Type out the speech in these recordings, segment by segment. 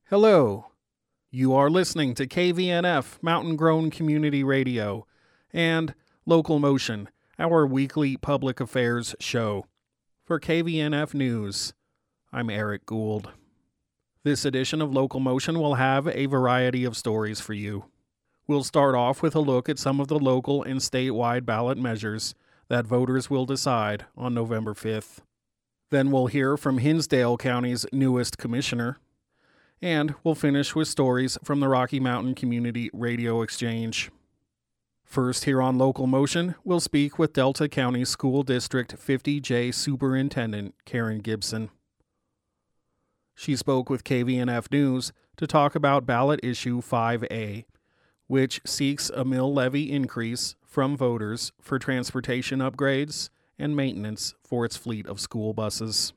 Hello. You are listening to KVNF Mountain Grown Community Radio and Local Motion, our weekly public affairs show. For KVNF News, I'm Eric Gould. This edition of Local Motion will have a variety of stories for you. We'll start off with a look at some of the local and statewide ballot measures that voters will decide on November 5th. Then we'll hear from Hinsdale County's newest commissioner. And we'll finish with stories from the Rocky Mountain Community Radio Exchange. First, here on Local Motion, we'll speak with Delta County School District 50J Superintendent Karen Gibson. She spoke with KVNF News to talk about ballot issue 5A, which seeks a mill levy increase from voters for transportation upgrades and maintenance for its fleet of school buses.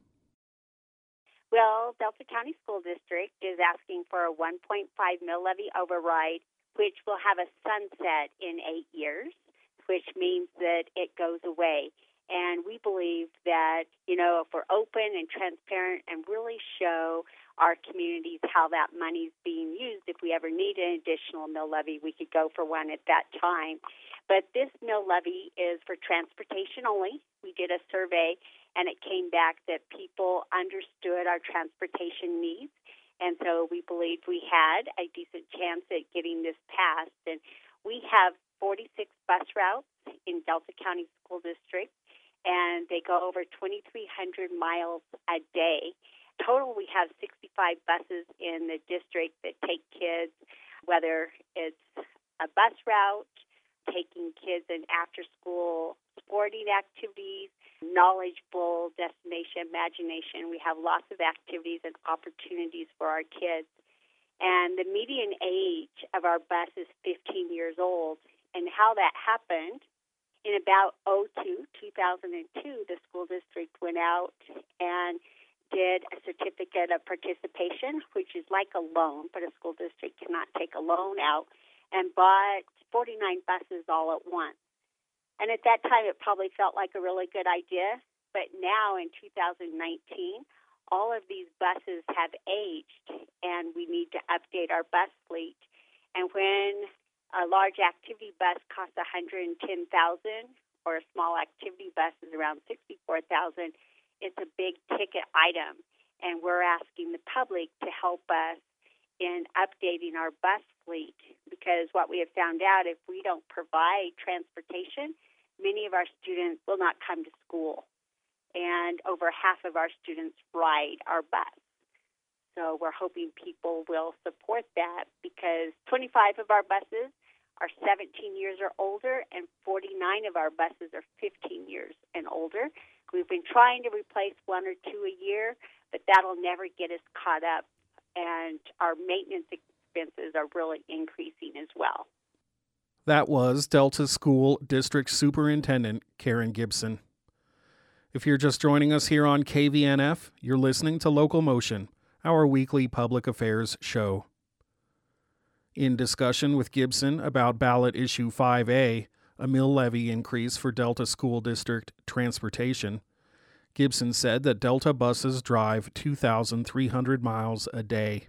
Well, Delta County School District is asking for a 1.5 mill levy override, which will have a sunset in 8 years, which means that it goes away. And we believe that, if we're open and transparent and really show our communities how that money's being used, if we ever need an additional mill levy, we could go for one at that time. But this mill levy is for transportation only. We did a survey, and it came back that people understood our transportation needs, and so we believed we had a decent chance at getting this passed. And we have 46 bus routes in Delta County School District, and they go over 2,300 miles a day. Total, we have 65 buses in the district that take kids, whether it's a bus route, taking kids in after-school sporting activities, knowledgeable destination imagination. We have lots of activities and opportunities for our kids. And the median age of our bus is 15 years old. And how that happened, in about 2002, the school district went out and did a certificate of participation, which is like a loan, but a school district cannot take a loan out, and bought 49 buses all at once. And at that time, it probably felt like a really good idea. But now in 2019, all of these buses have aged, and we need to update our bus fleet. And when a large activity bus costs $110,000, or a small activity bus is around $64,000, it's a big ticket item. And we're asking the public to help us in updating our bus fleet, because what we have found out, if we don't provide transportation, many of our students will not come to school, and over half of our students ride our bus. So we're hoping people will support that, because 25 of our buses are 17 years or older, and 49 of our buses are 15 years and older. We've been trying to replace one or two a year, but that'll never get us caught up, and our maintenance expenses are really increasing as well. That was Delta School District Superintendent Karen Gibson. If you're just joining us here on KVNF, you're listening to Local Motion, our weekly public affairs show. In discussion with Gibson about ballot issue 5A, a mill levy increase for Delta School District transportation, Gibson said that Delta buses drive 2,300 miles a day.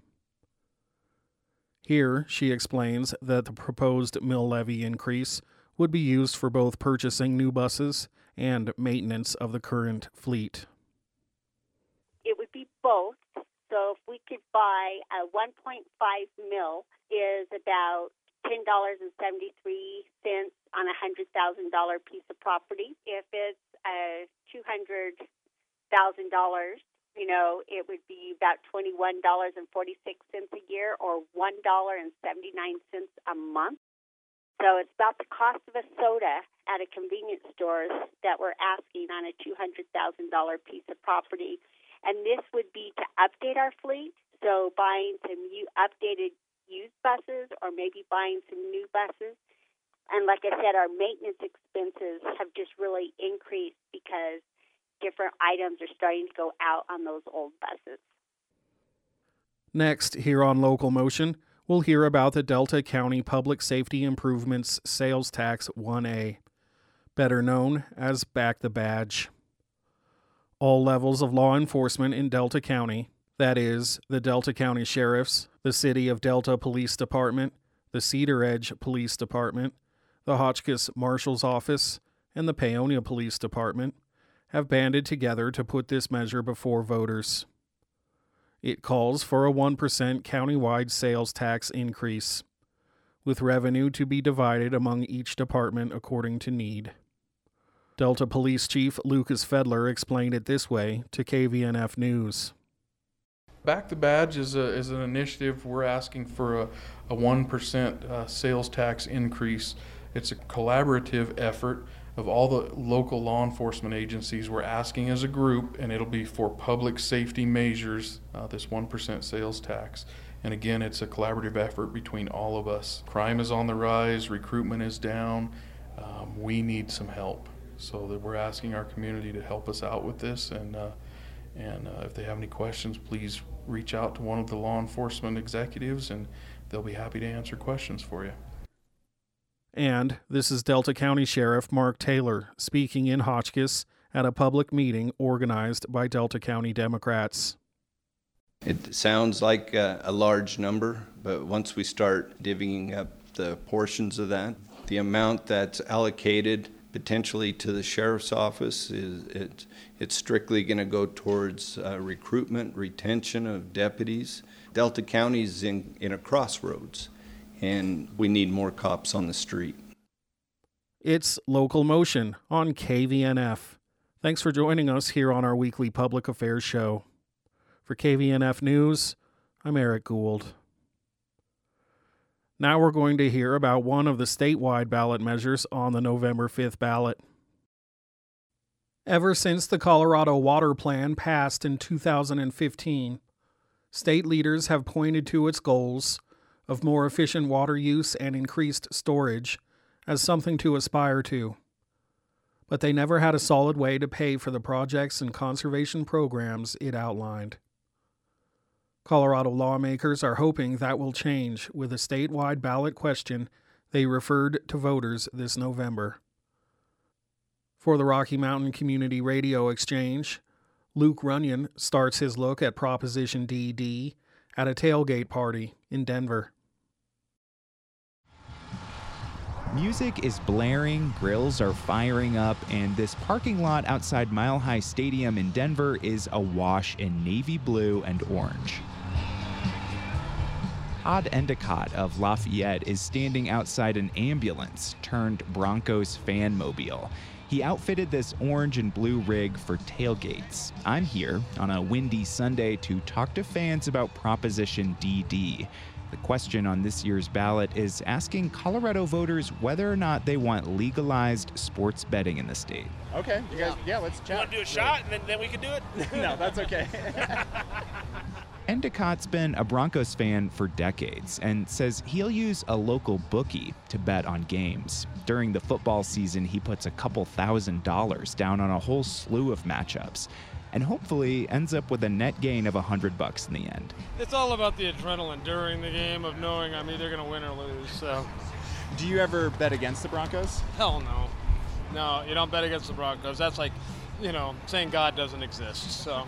Here, she explains that the proposed mill levy increase would be used for both purchasing new buses and maintenance of the current fleet. It would be both. So if we could buy a 1.5 mil is about $10.73 on a $100,000 piece of property. If it's a $200,000, it would be about $21.46 a year, or $1.79 a month. So it's about the cost of a soda at a convenience store that we're asking on a $200,000 piece of property. And this would be to update our fleet, so buying some updated used buses, or maybe buying some new buses. And like I said, our maintenance expenses have just really increased because different items are starting to go out on those old buses. Next, here on Local Motion, we'll hear about the Delta County Public Safety Improvements Sales Tax 1A, better known as Back the Badge. All levels of law enforcement in Delta County, That is, the Delta County Sheriffs, the City of Delta Police Department, the Cedar Edge Police Department, the Hotchkiss Marshal's Office, and the Paonia Police Department, have banded together to put this measure before voters. It calls for a 1% countywide sales tax increase, with revenue to be divided among each department according to need. Delta Police Chief Lucas Fedler explained it this way to KVNF News. Back the Badge is an initiative. We're asking for a 1% sales tax increase. It's a collaborative effort of all the local law enforcement agencies. We're asking as a group, and it'll be for public safety measures, this 1% sales tax. And again, it's a collaborative effort between all of us. Crime is on the rise, recruitment is down. We need some help. So that we're asking our community to help us out with this, and if they have any questions, please reach out to one of the law enforcement executives, and they'll be happy to answer questions for you. And this is Delta County Sheriff Mark Taylor speaking in Hotchkiss at a public meeting organized by Delta County Democrats. It sounds like a large number, but once we start divvying up the portions of that, the amount that's allocated potentially to the sheriff's office it's strictly going to go towards recruitment, retention of deputies. Delta County's in a crossroads, and we need more cops on the street. It's Local Motion on KVNF. Thanks for joining us here on our weekly public affairs show. For KVNF News, I'm Eric Gould. Now we're going to hear about one of the statewide ballot measures on the November 5th ballot. Ever since the Colorado Water Plan passed in 2015, state leaders have pointed to its goals of more efficient water use and increased storage as something to aspire to. But they never had a solid way to pay for the projects and conservation programs it outlined. Colorado lawmakers are hoping that will change with a statewide ballot question they referred to voters this November. For the Rocky Mountain Community Radio Exchange, Luke Runyon starts his look at Proposition DD at a tailgate party in Denver. Music is blaring, grills are firing up, and this parking lot outside Mile High Stadium in Denver is awash in navy blue and orange. Todd Endicott of Lafayette is standing outside an ambulance turned Broncos fan mobile. He outfitted this orange and blue rig for tailgates. I'm here on a windy Sunday to talk to fans about Proposition DD. The question on this year's ballot is asking Colorado voters whether or not they want legalized sports betting in the state. Okay, you guys, let's chat. You want to do a shot and then we can do it? No, that's okay. Endicott's been a Broncos fan for decades and says he'll use a local bookie to bet on games. During the football season, he puts a couple $1,000s down on a whole slew of matchups and hopefully ends up with a net gain of $100 in the end. It's all about the adrenaline during the game of knowing I'm either going to win or lose. So, Do you ever bet against the Broncos? hell no. No, you don't bet against the Broncos. That's like, saying God doesn't exist. So.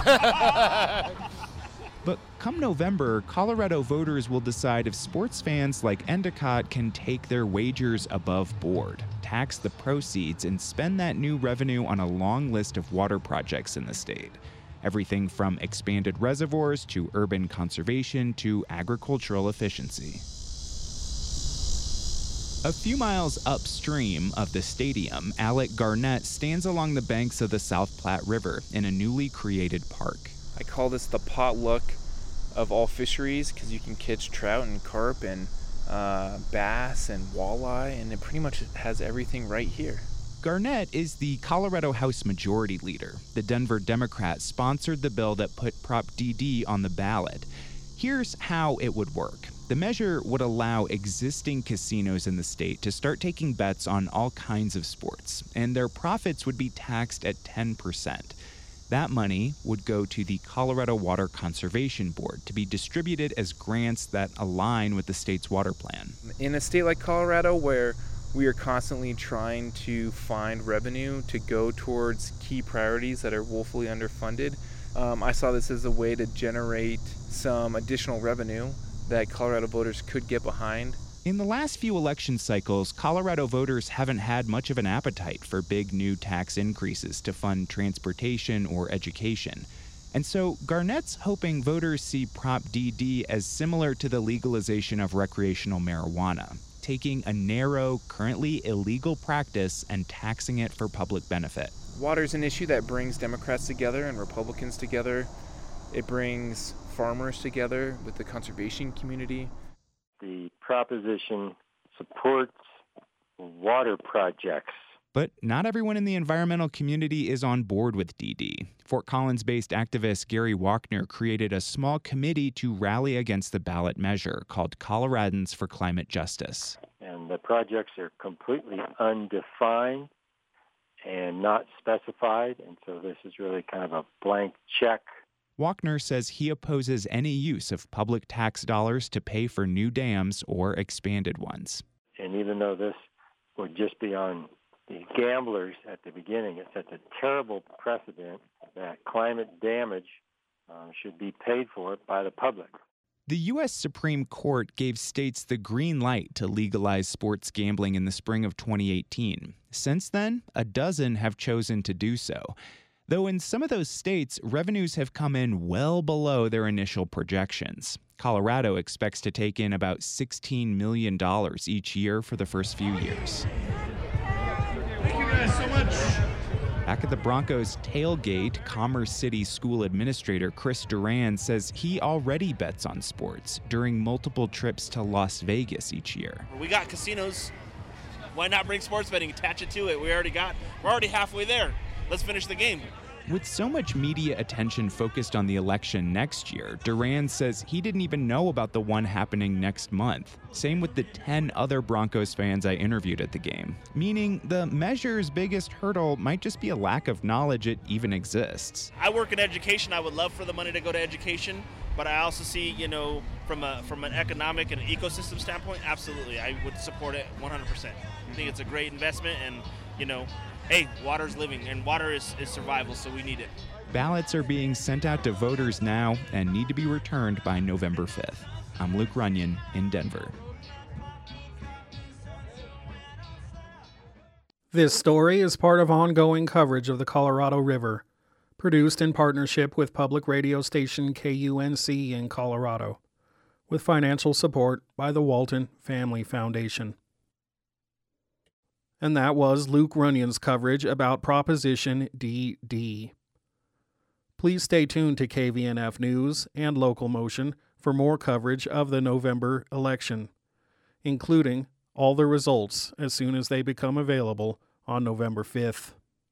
But come November, Colorado voters will decide if sports fans like Endicott can take their wagers above board, tax the proceeds, and spend that new revenue on a long list of water projects in the state. Everything from expanded reservoirs to urban conservation to agricultural efficiency. A few miles upstream of the stadium, Alec Garnett stands along the banks of the South Platte River in a newly created park. I call this the potluck of all fisheries because you can catch trout and carp and bass and walleye, and it pretty much has everything right here. Garnett is the Colorado House Majority Leader. The Denver Democrats sponsored the bill that put Prop DD on the ballot. Here's how it would work. The measure would allow existing casinos in the state to start taking bets on all kinds of sports, and their profits would be taxed at 10%. That money would go to the Colorado Water Conservation Board to be distributed as grants that align with the state's water plan. In a state like Colorado, where we are constantly trying to find revenue to go towards key priorities that are woefully underfunded, I saw this as a way to generate some additional revenue that Colorado voters could get behind. In the last few election cycles, Colorado voters haven't had much of an appetite for big new tax increases to fund transportation or education. And so Garnett's hoping voters see Prop DD as similar to the legalization of recreational marijuana, taking a narrow, currently illegal practice and taxing it for public benefit. Water's an issue that brings Democrats together and Republicans together. It brings farmers together with the conservation community. The proposition supports water projects. But not everyone in the environmental community is on board with DD. Fort Collins-based activist Gary Walkner created a small committee to rally against the ballot measure called Coloradans for Climate Justice. And the projects are completely undefined and not specified, and so this is really kind of a blank check. Walkner says he opposes any use of public tax dollars to pay for new dams or expanded ones. And even though this would just be on the gamblers at the beginning, it sets a terrible precedent that climate damage should be paid for by the public. The U.S. Supreme Court gave states the green light to legalize sports gambling in the spring of 2018. Since then, a dozen have chosen to do so. Though in some of those states, revenues have come in well below their initial projections. Colorado expects to take in about $16 million each year for the first few years. Thank you guys so much. Back at the Broncos tailgate, Commerce City School Administrator Chris Duran says he already bets on sports during multiple trips to Las Vegas each year. We got casinos. Why not bring sports betting, attach it to it? We're already halfway there. Let's finish the game. With so much media attention focused on the election next year, Duran says he didn't even know about the one happening next month. Same with the 10 other Broncos fans I interviewed at the game, meaning the measure's biggest hurdle might just be a lack of knowledge it even exists. I work in education. I would love for the money to go to education, but I also see, from an economic and ecosystem standpoint, absolutely, I would support it 100%. I think it's a great investment, and, hey, water's living, and water is survival, so we need it. Ballots are being sent out to voters now and need to be returned by November 5th. I'm Luke Runyon in Denver. This story is part of ongoing coverage of the Colorado River, produced in partnership with public radio station KUNC in Colorado, with financial support by the Walton Family Foundation. And that was Luke Runyon's coverage about Proposition DD. Please stay tuned to KVNF News and Local Motion for more coverage of the November election, including all the results as soon as they become available on November 5th.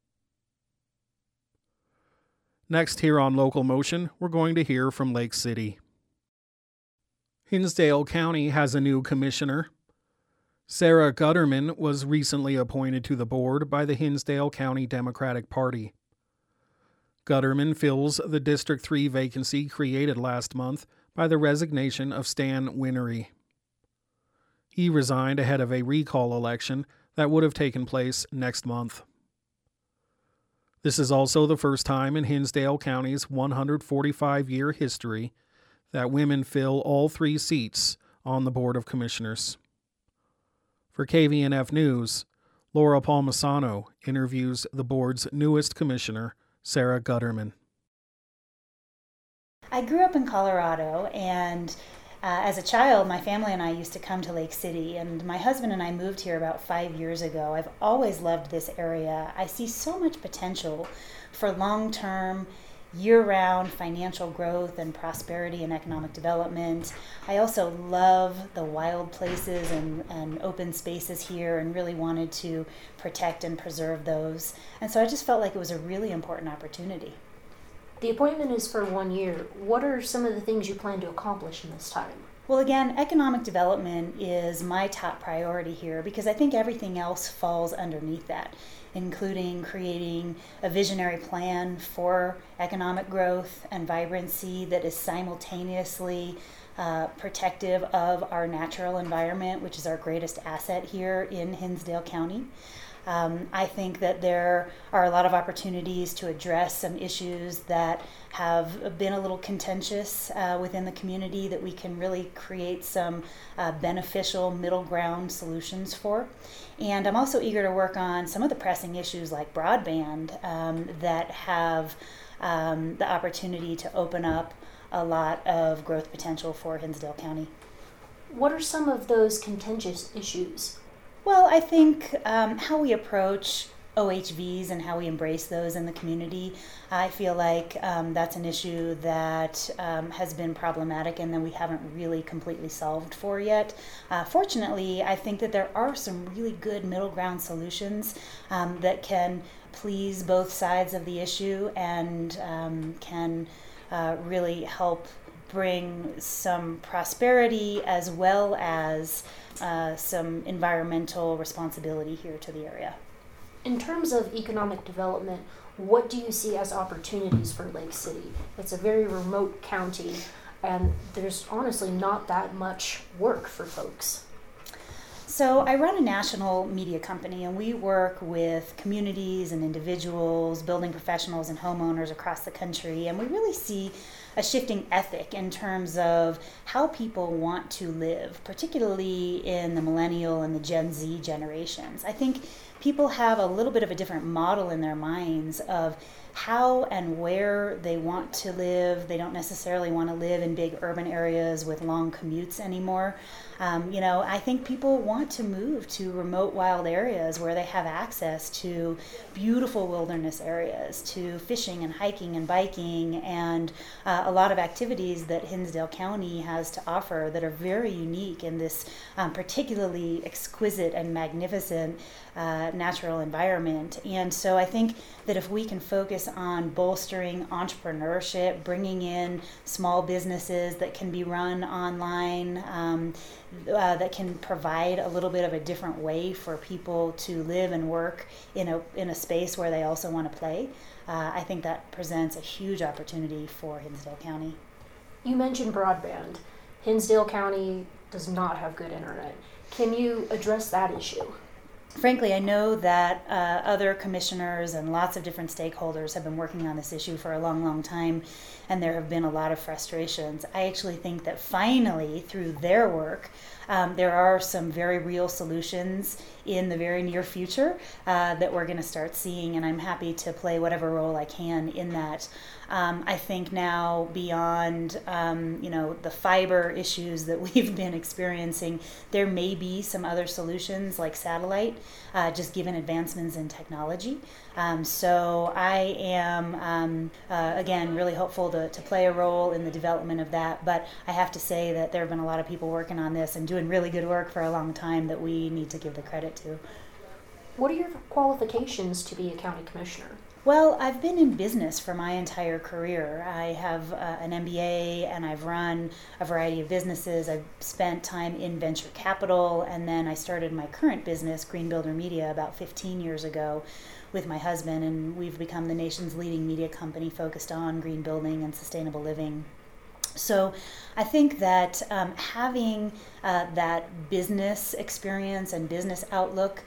Next here on Local Motion, we're going to hear from Lake City. Hinsdale County has a new commissioner. Sarah Gutterman was recently appointed to the board by the Hinsdale County Democratic Party. Gutterman fills the District 3 vacancy created last month by the resignation of Stan Winery. He resigned ahead of a recall election that would have taken place next month. This is also the first time in Hinsdale County's 145-year history that women fill all 3 seats on the Board of Commissioners. For KVNF News, Laura Palmisano interviews the board's newest commissioner, Sarah Gutterman. I grew up in Colorado, and as a child, my family and I used to come to Lake City, and my husband and I moved here about 5 years ago. I've always loved this area. I see so much potential for long-term, year-round financial growth and prosperity and economic development. I also love the wild places and open spaces here and really wanted to protect and preserve those. And so I just felt like it was a really important opportunity. The appointment is for 1 year. What are some of the things you plan to accomplish in this time? Well, again, economic development is my top priority here because I think everything else falls underneath that, including creating a visionary plan for economic growth and vibrancy that is simultaneously protective of our natural environment, which is our greatest asset here in Hinsdale County. I think that there are a lot of opportunities to address some issues that have been a little contentious within the community that we can really create some beneficial middle ground solutions for. And I'm also eager to work on some of the pressing issues like broadband that have the opportunity to open up a lot of growth potential for Hinsdale County. What are some of those contentious issues? Well, I think how we approach OHVs and how we embrace those in the community, I feel like that's an issue that has been problematic and that we haven't really completely solved for yet. Fortunately, I think that there are some really good middle ground solutions that can please both sides of the issue and can really help bring some prosperity as well as some environmental responsibility here to the area. In terms of economic development, what do you see as opportunities for Lake City? It's a very remote county, and there's honestly not that much work for folks. So I run a national media company, and we work with communities and individuals, building professionals and homeowners across the country, and we really see a shifting ethic in terms of how people want to live, particularly in the millennial and the Gen Z generations. I think people have a little bit of a different model in their minds of how and where they want to live. They don't necessarily want to live in big urban areas with long commutes anymore. I think people want to move to remote wild areas where they have access to beautiful wilderness areas, to fishing and hiking and biking, and a lot of activities that Hinsdale County has to offer that are very unique in this particularly exquisite and magnificent natural environment. And so I think that if we can focus on bolstering entrepreneurship, bringing in small businesses that can be run online, that can provide a little bit of a different way for people to live and work in a space where they also want to play, I think that presents a huge opportunity for Hinsdale County. You mentioned broadband. Hinsdale County does not have good internet. Can you address that issue? Frankly, I know that other commissioners and lots of different stakeholders have been working on this issue for a long, long time, and there have been a lot of frustrations. I actually think that finally, through their work, there are some very real solutions in the very near future that we're going to start seeing, and I'm happy to play whatever role I can in that. I think now beyond the fiber issues that we've been experiencing, there may be some other solutions like satellite, just given advancements in technology. So I am, again, really hopeful to play a role in the development of that, but I have to say that there have been a lot of people working on this and doing really good work for a long time that we need to give the credit to. What are your qualifications to be a county commissioner? Well, I've been in business for my entire career. I have an MBA and I've run a variety of businesses. I've spent time in venture capital, and then I started my current business, Green Builder Media, about 15 years ago with my husband, and we've become the nation's leading media company focused on green building and sustainable living. So I think that having that business experience and business outlook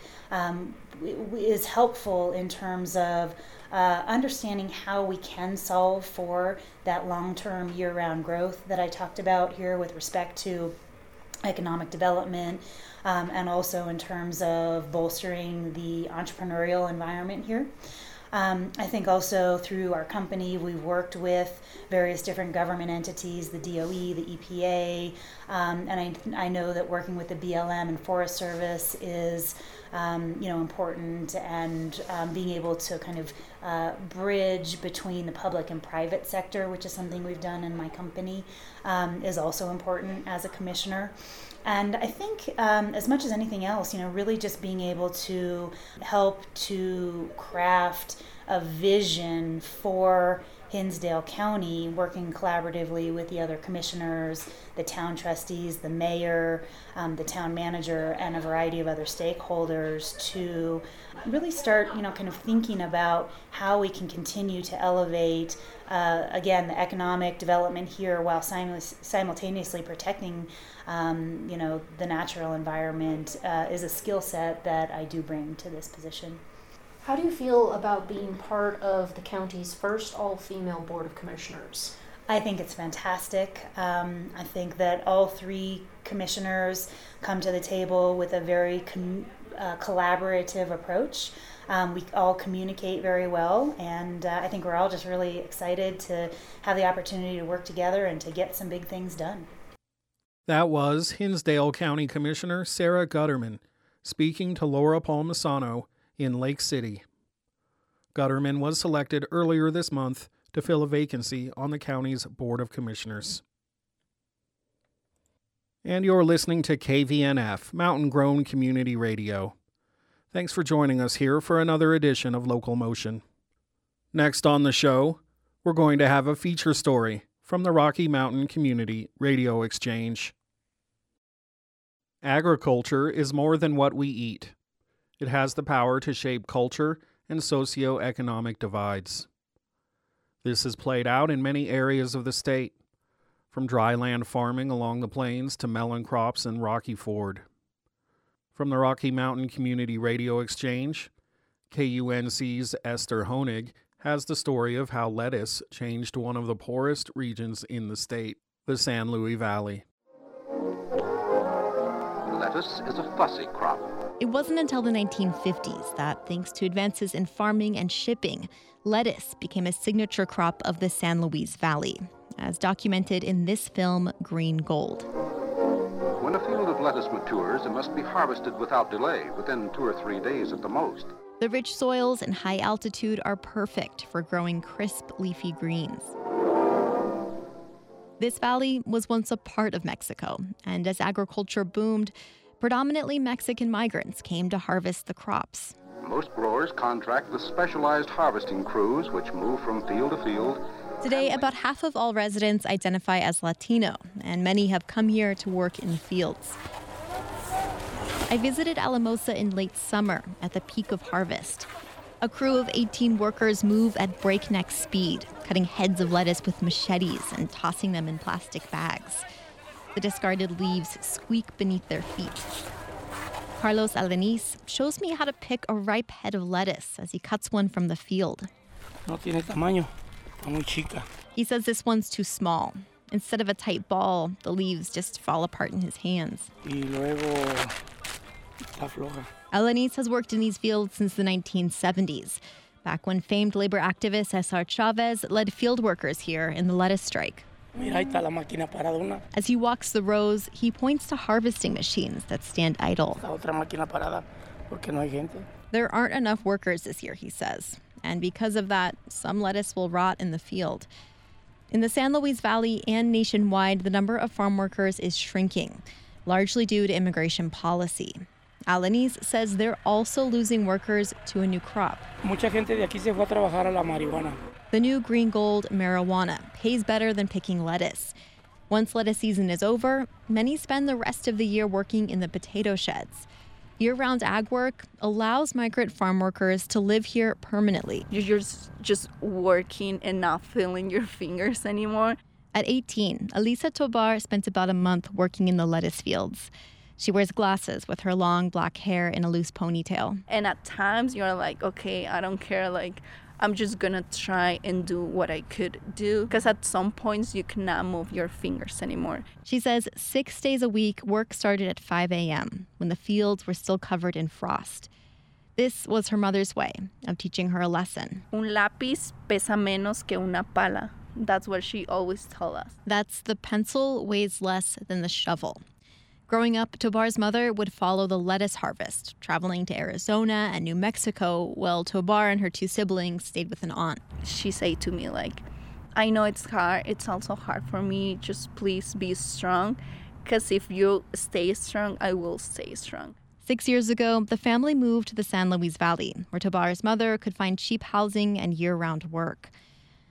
is helpful in terms of understanding how we can solve for that long-term year-round growth that I talked about here with respect to economic development, and also in terms of bolstering the entrepreneurial environment here. I think also through our company, we've worked with various different government entities, the DOE, the EPA, and I know that working with the BLM and Forest Service is important, and being able to kind of bridge between the public and private sector, which is something we've done in my company, is also important as a commissioner. And I think as much as anything else, really just being able to help to craft a vision for Hinsdale County, working collaboratively with the other commissioners, the town trustees, the mayor, the town manager, and a variety of other stakeholders to really start, kind of thinking about how we can continue to elevate, again, the economic development here while simultaneously protecting, the natural environment is a skill set that I do bring to this position. How do you feel about being part of the county's first all-female Board of Commissioners? I think it's fantastic. I think that all three commissioners come to the table with a very collaborative approach. We all communicate very well, and I think we're all just really excited to have the opportunity to work together and to get some big things done. That was Hinsdale County Commissioner Sarah Gutterman speaking to Laura Palmisano in Lake City. Gutterman was selected earlier this month to fill a vacancy on the county's Board of Commissioners. And you're listening to KVNF, Mountain Grown Community Radio. Thanks for joining us here for another edition of Local Motion. Next on the show, we're going to have a feature story from the Rocky Mountain Community Radio Exchange. Agriculture is more than what we eat. It has the power to shape culture and socioeconomic divides. This is played out in many areas of the state, from dryland farming along the plains to melon crops in Rocky Ford. From the Rocky Mountain Community Radio Exchange, KUNC's Esther Honig has the story of how lettuce changed one of the poorest regions in the state, the San Luis Valley. Lettuce is a fussy crop. It wasn't until the 1950s that, thanks to advances in farming and shipping, lettuce became a signature crop of the San Luis Valley, as documented in this film, Green Gold. When a field of lettuce matures, it must be harvested without delay, within 2 or 3 days at the most. The rich soils and high altitude are perfect for growing crisp, leafy greens. This valley was once a part of Mexico, and as agriculture boomed, predominantly Mexican migrants came to harvest the crops. Most growers contract with specialized harvesting crews which move from field to field. Today, about half of all residents identify as Latino, and many have come here to work in the fields. I visited Alamosa in late summer at the peak of harvest. A crew of 18 workers move at breakneck speed, cutting heads of lettuce with machetes and tossing them in plastic bags. The discarded leaves squeak beneath their feet. Carlos Alaniz shows me how to pick a ripe head of lettuce as he cuts one from the field. No tiene tamaño, está muy chica. He says this one's too small. Instead of a tight ball, the leaves just fall apart in his hands. Y luego está floja. Alaniz has worked in these fields since the 1970s, back when famed labor activist Cesar Chavez led field workers here in the lettuce strike. Mira, ahí está la máquina parada. As he walks the rows, he points to harvesting machines that stand idle. Está otra máquina parada porque no hay gente. There aren't enough workers this year, he says, and because of that, some lettuce will rot in the field. In the San Luis Valley and nationwide, the number of farm workers is shrinking, largely due to immigration policy. Alaniz says they're also losing workers to a new crop. Mucha gente de aquí se fue a trabajar a la marihuana. The new Green Gold marijuana pays better than picking lettuce. Once lettuce season is over, many spend the rest of the year working in the potato sheds. Year-round ag work allows migrant farm workers to live here permanently. You're just working and not feeling your fingers anymore. At 18, Elisa Tobar spent about a month working in the lettuce fields. She wears glasses with her long black hair in a loose ponytail. And at times you're like, okay, I don't care, I'm just gonna try and do what I could do. Because at some points you cannot move your fingers anymore. She says 6 days a week, work started at 5 a.m. when the fields were still covered in frost. This was her mother's way of teaching her a lesson. Un lápiz pesa menos que una pala. That's what she always told us. That's the pencil weighs less than the shovel. Growing up, Tobar's mother would follow the lettuce harvest, traveling to Arizona and New Mexico, while Tobar and her two siblings stayed with an aunt. She said to me, I know it's hard. It's also hard for me. Just please be strong, because if you stay strong, I will stay strong. 6 years ago, the family moved to the San Luis Valley, where Tobar's mother could find cheap housing and year-round work.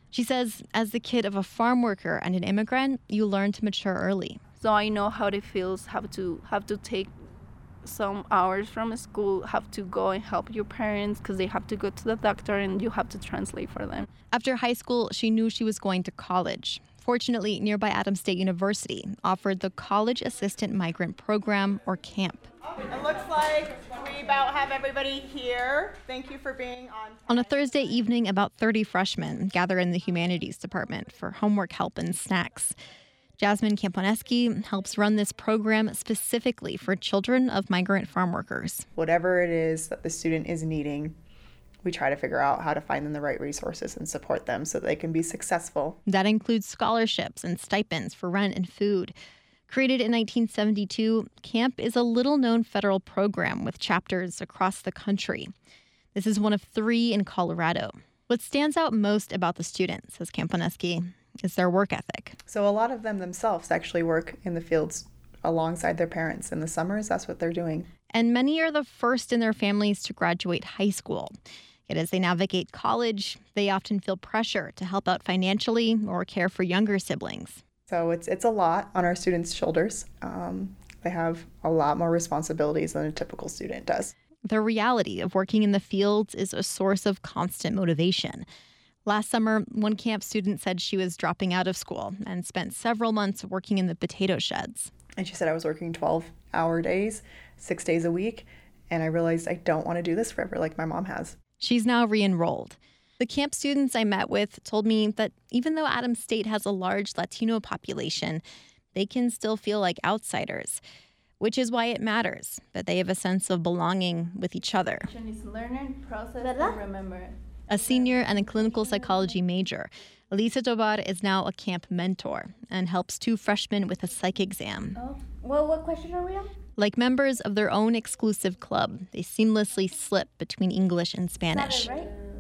She says, as the kid of a farm worker and an immigrant, you learn to mature early. So I know how it feels, have to take some hours from school, have to go and help your parents because they have to go to the doctor and you have to translate for them. After high school, she knew she was going to college. Fortunately, nearby Adams State University offered the College Assistant Migrant Program, or CAMP. It looks like we about have everybody here. Thank you for being on. On a Thursday evening, about 30 freshmen gather in the humanities department for homework help and snacks. Jasmine Camponeski helps run this program specifically for children of migrant farm workers. Whatever it is that the student is needing, we try to figure out how to find them the right resources and support them so that they can be successful. That includes scholarships and stipends for rent and food. Created in 1972, CAMP is a little-known federal program with chapters across the country. This is one of 3 in Colorado. What stands out most about the students, says Camponeski, is their work ethic. So a lot of them themselves actually work in the fields alongside their parents. In the summers, that's what they're doing. And many are the first in their families to graduate high school. Yet as they navigate college, they often feel pressure to help out financially or care for younger siblings. So it's a lot on our students' shoulders. They have a lot more responsibilities than a typical student does. The reality of working in the fields is a source of constant motivation. Last summer, one camp student said she was dropping out of school and spent several months working in the potato sheds. And she said, I was working 12-hour days, 6 days a week, and I realized I don't want to do this forever like my mom has. She's now re-enrolled. The camp students I met with told me that even though Adams State has a large Latino population, they can still feel like outsiders, which is why it matters that they have a sense of belonging with each other. Learn, process, and remember. A senior and a clinical psychology major, Elisa Tobar is now a camp mentor and helps 2 freshmen with a psych exam. Oh, well, what question are we on? Like members of their own exclusive club, they seamlessly slip between English and Spanish.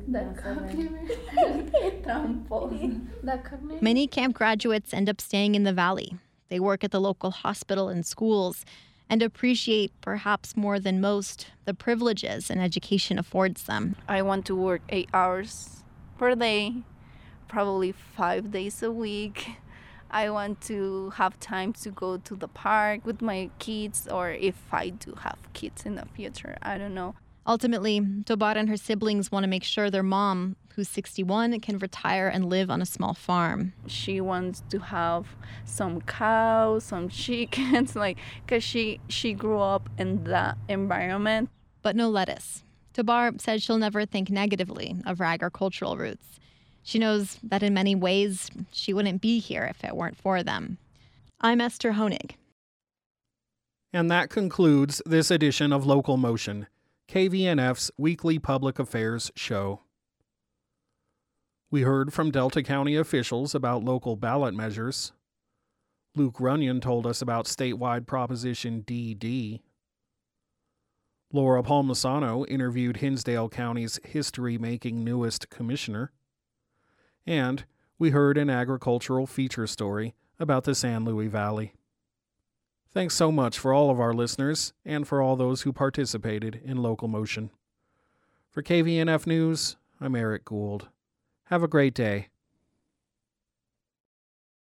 Many camp graduates end up staying in the valley. They work at the local hospital and schools and appreciate, perhaps more than most, the privileges an education affords them. I want to work 8 hours per day, probably 5 days a week. I want to have time to go to the park with my kids, or if I do have kids in the future, I don't know. Ultimately, Tobar and her siblings want to make sure their mom, who's 61, can retire and live on a small farm. She wants to have some cows, some chickens, because she grew up in that environment. But no lettuce. Tobar said she'll never think negatively of her agricultural roots. She knows that in many ways, she wouldn't be here if it weren't for them. I'm Esther Honig. And that concludes this edition of Local Motion, KVNF's weekly public affairs show. We heard from Delta County officials about local ballot measures. Luke Runyon told us about statewide Proposition DD. Laura Palmisano interviewed Hinsdale County's history-making newest commissioner. And we heard an agricultural feature story about the San Luis Valley. Thanks so much for all of our listeners and for all those who participated in Local Motion. For KVNF News, I'm Eric Gould. Have a great day.